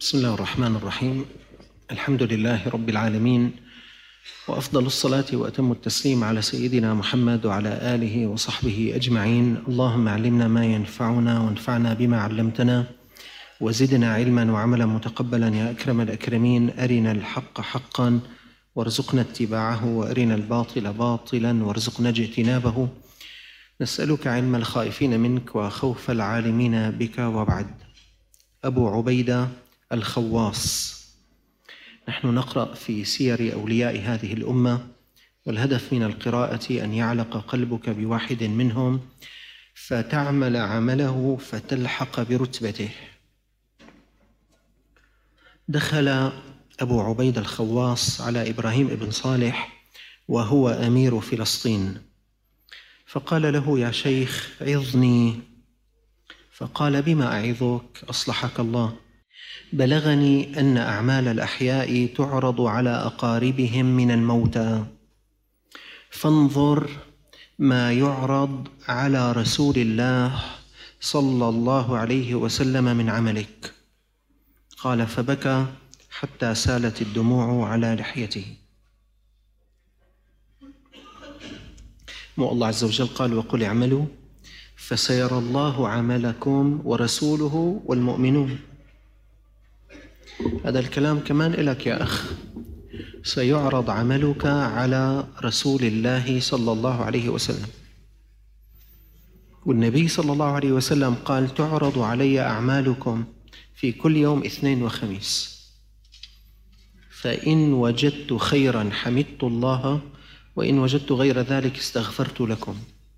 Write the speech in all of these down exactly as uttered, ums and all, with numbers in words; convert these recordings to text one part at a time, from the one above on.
بسم الله الرحمن الرحيم. الحمد لله رب العالمين، وأفضل الصلاة وأتم التسليم على سيدنا محمد وعلى آله وصحبه أجمعين. اللهم علمنا ما ينفعنا وانفعنا بما علمتنا وزدنا علما وعملا متقبلا يا أكرم الأكرمين. أرنا الحق حقا وارزقنا اتباعه، وأرنا الباطل باطلا وارزقنا اجتنابه. نسألك علم الخائفين منك وخوف العالمين بك. وبعد. أبو عبيدة الخواص. نحن نقرأ في سير أولياء هذه الأمة، والهدف من القراءة أن يعلق قلبك بواحد منهم فتعمل عمله فتلحق برتبته. دخل أبو عبيدة الخواص على إبراهيم بن صالح وهو أمير فلسطين، فقال له: يا شيخ عظني. فقال: بما أعظك أصلحك الله؟ بلغني أن أعمال الأحياء تعرض على أقاربهم من الموتى، فانظر ما يعرض على رسول الله صلى الله عليه وسلم من عملك. قال: فبكى حتى سالت الدموع على لحيته. مو الله عز وجل قال: وقل اعملوا فسيرى الله عملكم ورسوله والمؤمنون. هذا الكلام كمان إلك يا أخ. سيعرض عملك على رسول الله صلى الله عليه وسلم، والنبي صلى الله عليه وسلم قال: تعرض علي أعمالكم في كل يوم اثنين وخميس، فإن وجدت خيرا حمدت الله، وإن وجدت غير ذلك استغفرت لكم.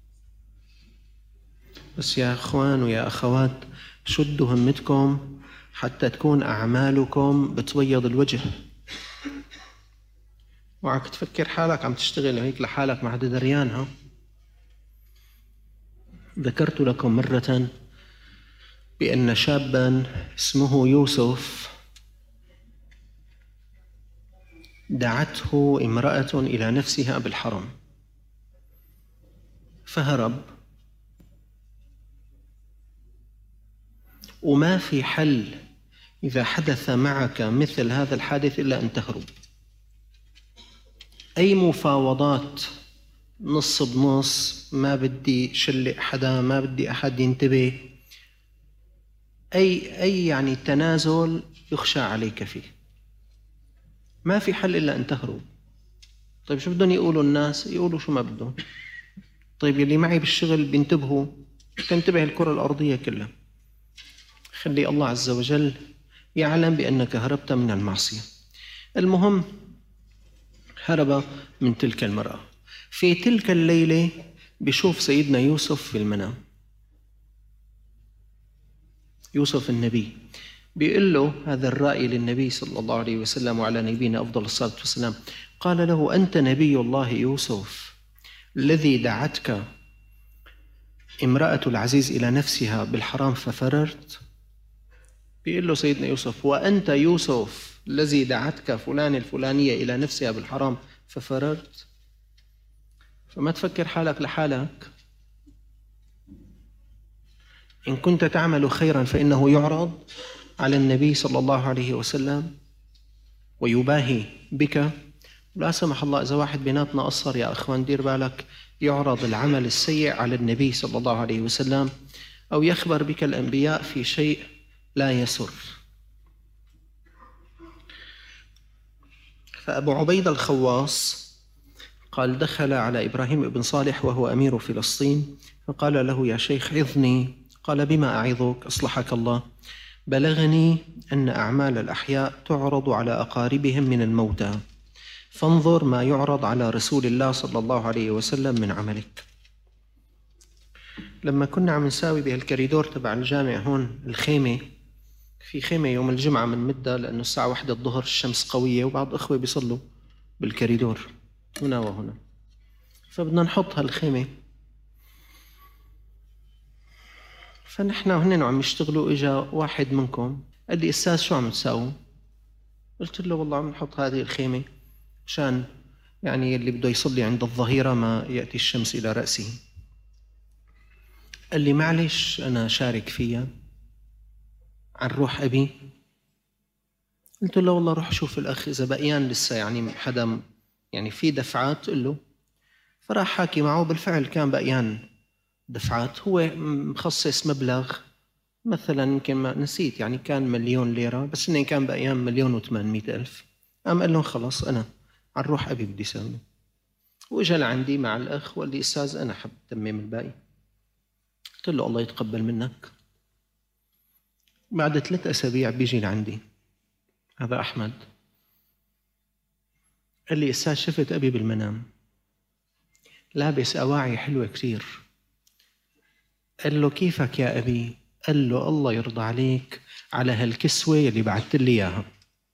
بس يا أخوان ويا أخوات، شدوا همتكم حتى تكون أعمالكم بتبيض الوجه. وعك تفكر حالك عم تشتغل هيك لحالك ما حدا دريانها. ذكرت لكم مرة بأن شابا اسمه يوسف دعته امرأة إلى نفسها بالحرم، فهرب. وما في حل إذا حدث معك مثل هذا الحادث إلا أن تهرب. أي مفاوضات نص بنص، ما بدي شلق حدا، ما بدي أحد ينتبه، أي أي يعني تنازل يخشى عليك فيه. ما في حل إلا أن تهرب. طيب شو بدهم يقولوا الناس؟ يقولوا شو ما بدهم. طيب اللي معي بالشغل بينتبهوا، تنتبه الكرة الأرضية كلها. خلي الله عز وجل يعلم بأنك هربت من المعصية. المهم، هرب من تلك المرأة. في تلك الليلة بشوف سيدنا يوسف في المنام، يوسف النبي، بيقول له هذا الرأي للنبي صلى الله عليه وسلم وعلى نبينا أفضل الصلاة والسلام. قال له: أنت نبي الله يوسف الذي دعتك امرأة العزيز إلى نفسها بالحرام ففررت؟ بيقول له سيدنا يوسف: وأنت يوسف الذي دعتك فلان الفلانية إلى نفسها بالحرام ففررت؟ فما تفكر حالك لحالك. إن كنت تعمل خيرا فإنه يعرض على النبي صلى الله عليه وسلم ويباهي بك. لا سمح الله إذا واحد بيناتنا قصر يا أخوان، دير بالك، يعرض العمل السيء على النبي صلى الله عليه وسلم، أو يخبر بك الأنبياء في شيء لا يسر. فأبو عبيدة الخواص قال: دخل على إبراهيم بن صالح وهو أمير فلسطين، فقال له: يا شيخ عظني. قال: بما أعظك أصلحك الله؟ بلغني أن أعمال الأحياء تعرض على أقاربهم من الموتى، فانظر ما يعرض على رسول الله صلى الله عليه وسلم من عملك. لما كنا عم نساوي بهالكريدور تبع الجامع هون الخيمة، في خيمة يوم الجمعة من مدة، لأنه الساعة واحدة الظهر الشمس قوية وبعض أخوة بيصلوا بالكريدور هنا وهنا، فبدنا نحط هالخيمة. فنحن هنن وعم يشتغلوا، إجا واحد منكم قال لي: أستاذ شو عم تساووا؟ قلت له: والله عم نحط هذه الخيمة مشان يعني اللي بده يصلي عند الظهيرة ما يأتي الشمس إلى رأسه. قال لي: معلش أنا شارك فيها عن روح أبي. قلت له والله روح شوف الأخ إذا بقيان لسه يعني حدا يعني في دفعات قل له. فراح حاكي معه، بالفعل كان بقيان دفعات. هو مخصص مبلغ مثلا يمكن ما نسيت يعني كان مليون ليرة، بس إنه كان بقيان مليون وثمانمائة ألف. قام قال لهم خلاص أنا عن روح أبي بدي سامي. وإجا لعندي مع الأخ وقال لي أستاذ أنا حب تمم الباقي. قلت له الله يتقبل منك. بعد ثلاث أسابيع بيجي لعندي هذا أحمد، قال لي أستاذ شفت أبي بالمنام لابس أواعي حلوة كثير. قال له كيفك يا أبي؟ قال له الله يرضى عليك على هالكسوة اللي بعثت لي إياها.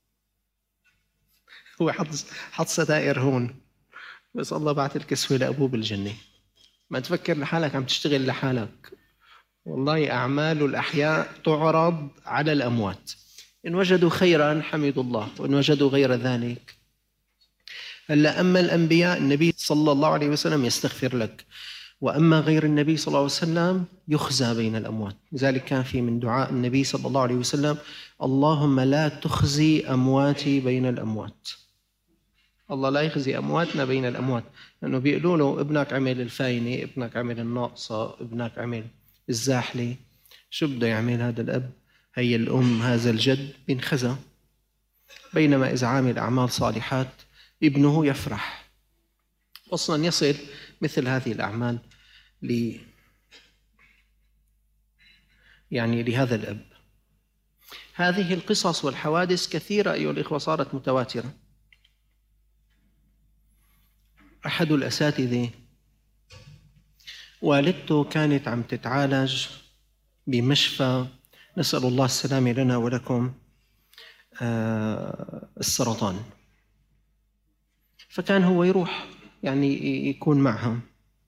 هو حط حط ستائر هون، بس الله بعث الكسوة لأبوه بالجنة. ما تفكر لحالك عم تشتغل لحالك، والله أعمال الأحياء تعرض على الأموات. إن وجدوا خيرا حمدوا الله، وإن وجدوا غير ذلك. هلا أما الأنبياء النبي صلى الله عليه وسلم يستغفر لك، وأما غير النبي صلى الله عليه وسلم يخزى بين الأموات. لذلك كان في من دعاء النبي صلى الله عليه وسلم اللهم لا تخزي أمواتي بين الأموات. الله لا يخزي أمواتنا بين الأموات، لأنه بيقولوا له ابنك عمل الفاينة، ابنك عمل الناقصة، ابنك عمل الزاحلة، شو بده يعمل هذا الأب، هي الأم، هذا الجد، بينخزى. بينما إذا عامل أعمال صالحات ابنه يفرح. أصلا يصل مثل هذه الأعمال ل يعني لهذا الأب. هذه القصص والحوادث كثيرة أيها الإخوة، صارت متواترة. أحد الأساتذة والدته كانت عم تتعالج بمشفى، نسأل الله السلامة لنا ولكم، السرطان. فكان هو يروح يعني يكون معها.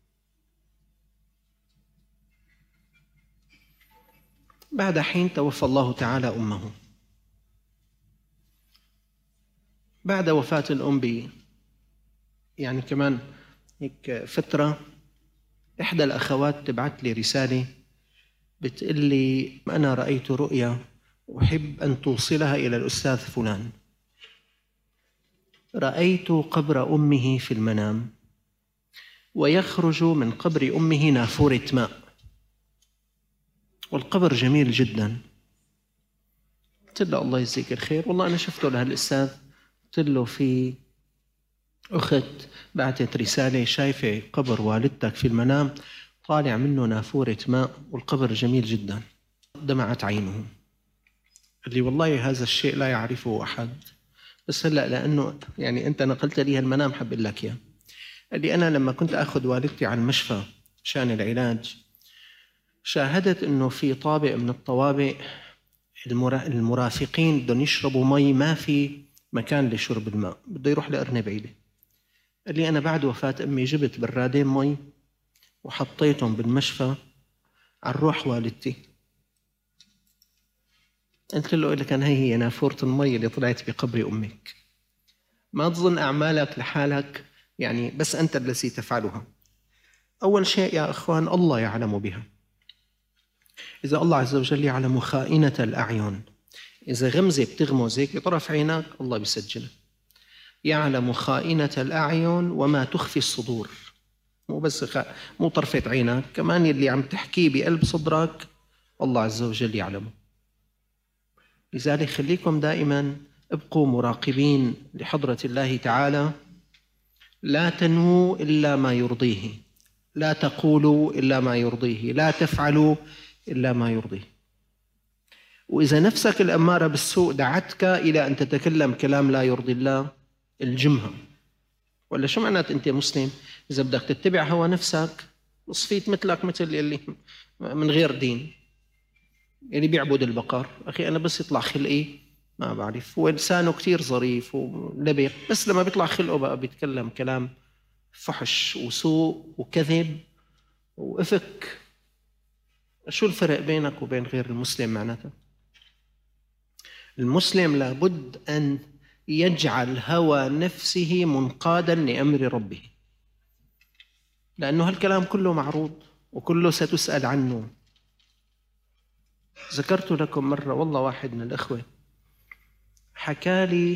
بعد حين توفى الله تعالى أمه. بعد وفاة الأم ب يعني كمان هيك فترة، إحدى الأخوات تبعت لي رسالة بتقول لي أنا رأيت رؤيا أحب أن توصلها إلى الأستاذ فلان. رأيت قبر أمه في المنام، ويخرج من قبر أمه نافورة ماء، والقبر جميل جدا. قلت له الله يجزيك الخير، والله أنا شفته لهالأستاذ. قلت له في أخت بعتت رسالة شايفة قبر والدتك في المنام طالع منه نافورة ماء والقبر جميل جدا. دمعت عينه. قال لي والله هذا الشيء لا يعرفه أحد، بس هلأ لأنه يعني أنت نقلت لي هالمنام حب أقول لك إياه. قال لي أنا لما كنت أخذ والدتي على المشفى شان العلاج، شاهدت أنه في طابق من الطوابق المرافقين بدهم يشربوا مي، ما في مكان لشرب الماء، بده يروح لقرنة بعيدة. قال لي أنا بعد وفاة أمي جبت برادين مي وحطيتهم بالمشفى على روح والدتي. قلت له لكن هي هي نافورة المي اللي طلعت بقبر أمك. ما تظن أعمالك لحالك يعني بس أنت الذي تفعلها. أول شيء يا أخوان الله يعلم بها. إذا الله عز وجل يعلم خائنة الأعين، إذا غمزة بتغمزك بطرف عينك الله بيسجلها. يعلم خائنة الأعين وما تخفي الصدور. مو بس خ... مو طرفة عينك، كمان اللي عم تحكيه بقلب صدرك الله عز وجل يعلمه. لذلك خليكم دائما ابقوا مراقبين لحضرة الله تعالى. لا تنووا إلا ما يرضيه، لا تقولوا إلا ما يرضيه، لا تفعلوا إلا ما يرضيه. وإذا نفسك الأمارة بالسوء دعتك إلى أن تتكلم كلام لا يرضي الله الجمها. ولا شو معنات أنت مسلم إذا بدك تتبع هوى نفسك صفيت مثلك مثل اللي من غير دين، اللي بيعبد البقر. أخي أنا بس يطلع خلقي ما بعرف، هو لسانه كتير ظريف ولبق، بس لما بيطلع خلقه بقى بيتكلم كلام فحش وسوء وكذب وإفك. شو الفرق بينك وبين غير المسلم معناته؟ المسلم لابد أن يجعل هوى نفسه منقادا لأمر ربه، لأنه هالكلام كله معروض وكله ستسأل عنه. ذكرت لكم مرة والله واحد من الأخوة حكالي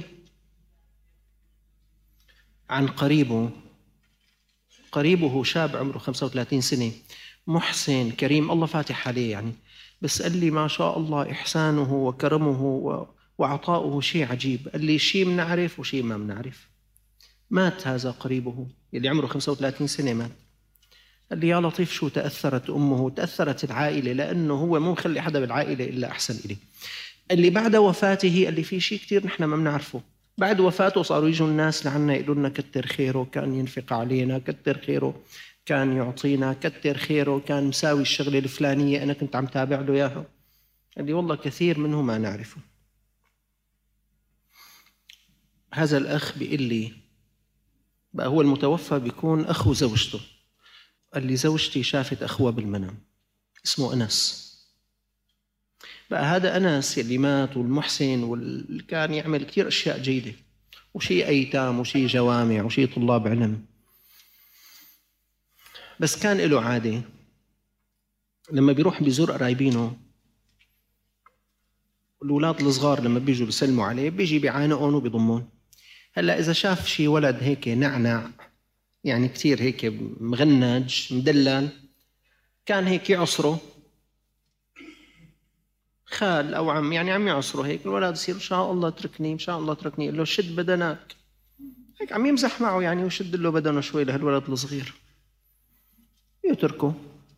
عن قريبه قريبه شاب عمره خمسة وثلاثين سنة، محسن كريم، الله فاتح عليه يعني، بس قال لي ما شاء الله إحسانه وكرمه وعطاؤه شيء عجيب. قال لي شيء منعرف وشيء ما منعرف. مات هذا قريبه اللي عمره خمسة وثلاثين سنة، مات. قال لي يا لطيف شو تأثرت أمه، تأثرت العائلة، لأنه هو مو مخلي حدا بالعائلة إلا أحسن إليه. قال لي بعد وفاته، قال لي في شيء كتير نحن ما بنعرفه. بعد وفاته صاروا يجوا الناس لعنا يقولوا لنا كتر خيره، كان ينفق علينا، كتر خيره كان يعطينا، كتر خيره كان مساوي الشغلة الفلانية أنا كنت عم تابع له إياها. قال لي والله كثير منه ما نعرفه. هذا الأخ بيقول لي بقى هو المتوفى بيكون أخو زوجته. قال لي زوجتي شافت أخوه بالمنام اسمه أنس. بقى هذا أنس اللي مات والمحسن واللي كان يعمل كتير أشياء جيدة، وشي أيتام وشي جوامع وشي طلاب علم، بس كان له عادة لما بيروح بيزور قرايبينه الأولاد الصغار لما بيجوا بيسلموا عليه بيجي بيعانقون وبيضمون. هلا إذا شاف شي ولد هيك نعنع يعني كتير هيك مغنج مدلل، كان هيك يعصره، خال أو عم يعني عم يعصره هيك، الولد يصير إن شاء الله اتركني إن شاء الله اتركني، يقول له شد بدنك، هيك عم يمزح معه يعني وشد له بدنه شوي لهالولد الصغير، يتركه.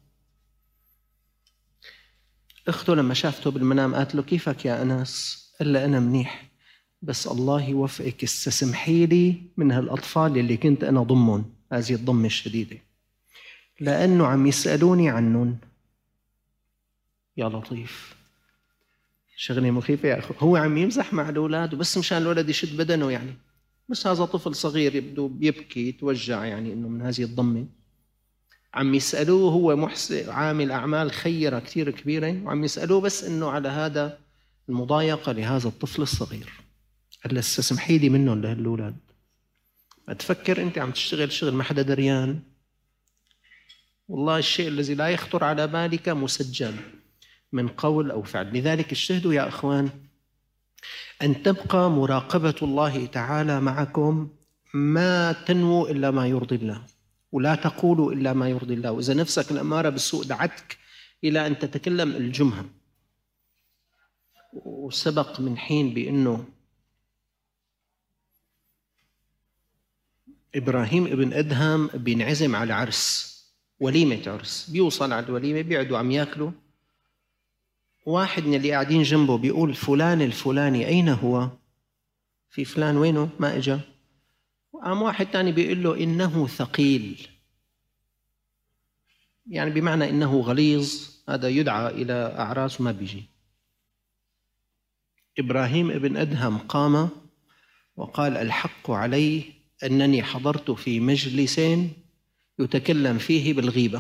أخته لما شافته بالمنام قالت له كيفك يا أنس؟ قال له أنا منيح، بس الله يوفقك استسمحي لي من هالأطفال اللي كنت أنا ضمهم هذه الضمة الشديدة، لأنه عم يسألوني عنهم. يا لطيف، شغلة مخيفة يا أخو. هو عم يمزح مع الأولاد وبس مشان الولد يشد بدنه يعني، بس هذا طفل صغير يبدو بيبكي يتوجع يعني إنه من هذه الضمة. عم يسألوه، هو محسن عامل أعمال خيرة كثير كبيرة، وعم يسألوه بس إنه على هذا المضايقة لهذا الطفل الصغير. قال استسمحي لي منهم لهالأولاد. ما تفكر أنت عم تشتغل شغل ما حدا دريان، والله الشيء الذي لا يخطر على بالك مسجل من قول أو فعل. لذلك اجتهدوا يا أخوان أن تبقى مراقبة الله تعالى معكم، ما تنووا إلا ما يرضي الله، ولا تقولوا إلا ما يرضي الله. وإذا نفسك الأمارة بالسوء دعتك إلى أن تتكلم الجمها. وسبق من حين بأنه إبراهيم ابن أدهم بينعزم على عرس، وليمة عرس، بيوصل على الوليمة بيقعدوا عم ياكلوا، واحد من اللي قاعدين جنبه بيقول فلان الفلاني أين هو؟ في فلان وينه؟ ما إجا. وقام واحد تاني بيقول له إنه ثقيل، يعني بمعنى إنه غليظ، هذا يدعى إلى أعراس وما بيجي. إبراهيم ابن أدهم قام وقال الحق علي أنني حضرت في مجلس يتكلم فيه بالغيبة.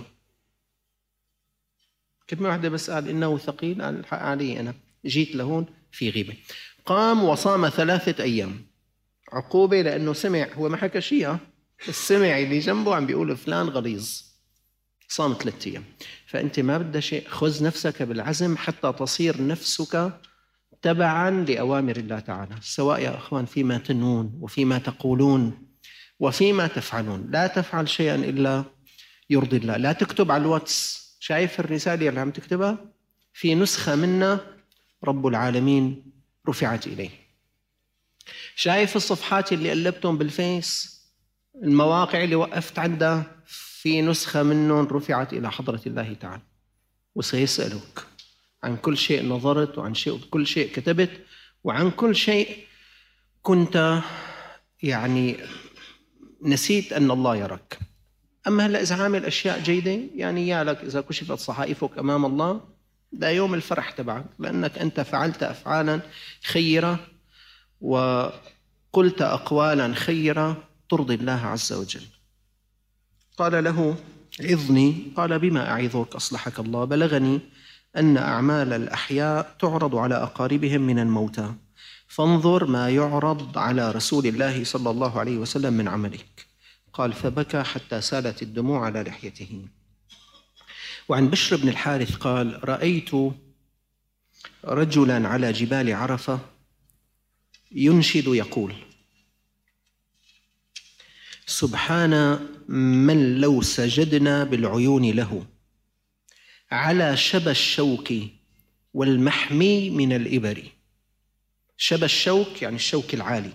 كلمة واحدة بس قال إنه ثقيل، قال الحق علي أنا جيت لهون في غيبة. قام وصام ثلاثة أيام عقوبة لأنه سمع، هو ما حكى شيء بس سمع اللي جنبه عم بيقول فلان غليظ، صام ثلاثة أيام. فأنت ما بدها شيء، خذ نفسك بالعزم حتى تصير نفسك تبعا لأوامر الله تعالى، سواء يا أخوان فيما تنوون وفيما تقولون وفيما تفعلون. لا تفعل شيئا إلا يرضي الله. لا تكتب على الواتس، شايف الرسالة اللي عم تكتبها؟ في نسخة منا رب العالمين رفعت إليه. شايف الصفحات اللي قلبتهم بالفيس، المواقع اللي وقفت عندها، في نسخة منهم رفعت إلى حضرة الله تعالى، وسيسألك عن كل شيء نظرت، وعن شيء كل شيء كتبت، وعن كل شيء كنت يعني نسيت أن الله يراك. أما هلأ إذا عامل أشياء جيدة يعني يا لك إذا كشفت صحائفك أمام الله، ده يوم الفرح تبعك، لأنك أنت فعلت أفعالا خيرة وقلت أقوالا خيرة ترضي الله عز وجل. قال له عظني، قال بما أعظك أصلحك الله؟ بلغني أن أعمال الأحياء تعرض على أقاربهم من الموتى، فانظر ما يعرض على رسول الله صلى الله عليه وسلم من عملك. قال فبكى حتى سالت الدموع على لحيته. وعن بشر بن الحارث قال رأيت رجلا على جبال عرفة ينشد يقول: سبحان من لو سجدنا بالعيون له على شبى الشوك والمحمي من الإبر. شبى الشوك يعني الشوك العالي.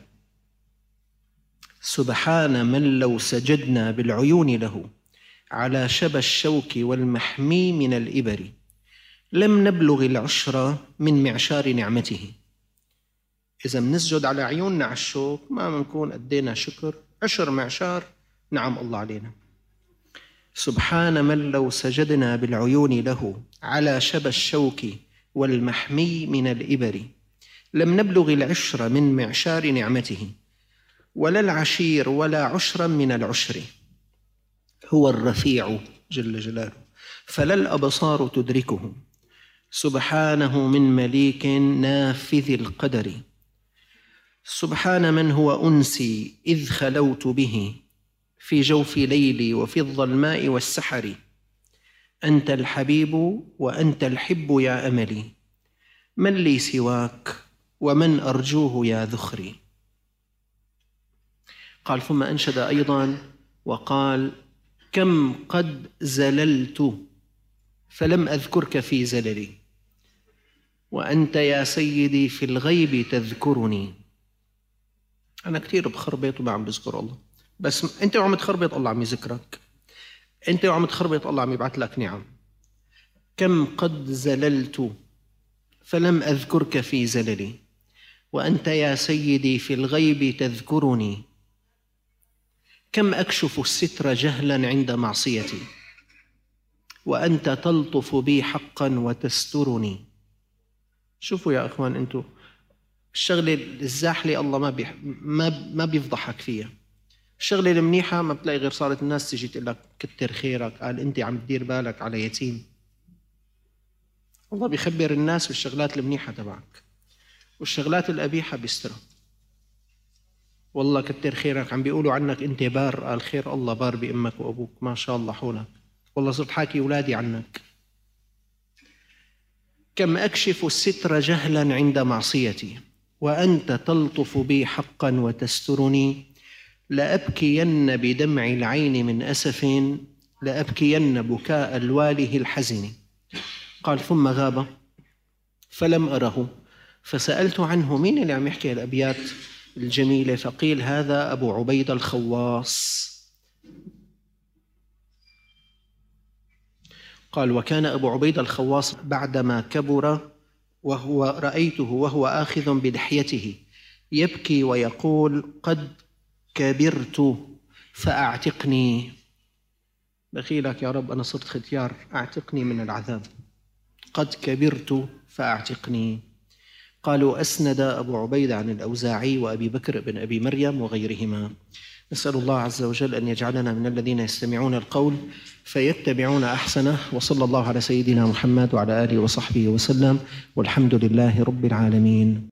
سبحان من لو سجدنا بالعيون له على شبى الشوك والمحمي من الإبر لم نبلغ العشر من معشار نعمته. إذا منسجد على عيوننا على الشوك ما منكون أدينا شكر عشر معشار نعم الله علينا. سبحان من لو سجدنا بالعيون له على شبى الشوك والمحمي من الإبر لم نبلغ العشر من معشار نعمته ولا العشير ولا عشرا من العشر. هو الرفيع جل جلاله فلا الأبصار تدركه. سبحانه من مليك نافذ القدر. سبحان من هو أنسي إذ خلوت به في جوف ليلي وفي الظلماء والسحر. أنت الحبيب وأنت الحب يا أملي، من لي سواك ومن أرجوه يا ذخري. قال ثم أنشد أيضا وقال: كم قد زللت فلم أذكرك في زللي، وأنت يا سيدي في الغيب تذكرني. أنا كتير بخربط وما عم بذكر الله، بس أنت وعم تخربط الله عم يذكرك، أنت وعم تخربط الله عم يبعث لك نعم. كم قد زللت فلم أذكرك في زللي، وأنت يا سيدي في الغيب تذكرني. كم أكشف الستر جهلا عند معصيتي، وأنت تلطف بي حقا وتسترني. شوفوا يا أخوان، أنتوا الشغلة الزاحلة الله ما بي ما ما بيفضحك فيها. الشغلة المنيحة ما بتلاقي غير صارت الناس تجي تقول لك كتر خيرك، قال أنت عم تدير بالك على يتيم. الله بيخبر الناس بالشغلات المنيحة تبعك، والشغلات القبيحة بيسترها. والله كتر خيرك، عم بيقولوا عنك أنت بار، قال خير الله بار بأمك وأبوك، ما شاء الله حولك، والله صرت حاكي أولادي عنك. كم أكشف الستر جهلا عند معصيتي، وأنت تلطف بي حقا وتسترني. لأبكين بدمع العين من أسف، لأبكين بكاء الواله الحزن. قال ثم غاب فلم أره، فسألت عنه مين اللي عم يحكي الأبيات الجميلة، فقيل هذا أبو عبيد الخواص. قال وكان أبو عبيد الخواص بعدما كبر وهو رأيته وهو آخذ بلحيته يبكي ويقول قد كبرت فأعتقني. بخيلك يا رب أنا صرت ختيار، أعتقني من العذاب. قد كبرت فأعتقني. قالوا أسند أبو عبيد عن الأوزاعي وأبي بكر بن أبي مريم وغيرهما. نسأل الله عز وجل أن يجعلنا من الذين يستمعون القول فيتبعون أحسنه. وصلى الله على سيدنا محمد وعلى آله وصحبه وسلم، والحمد لله رب العالمين.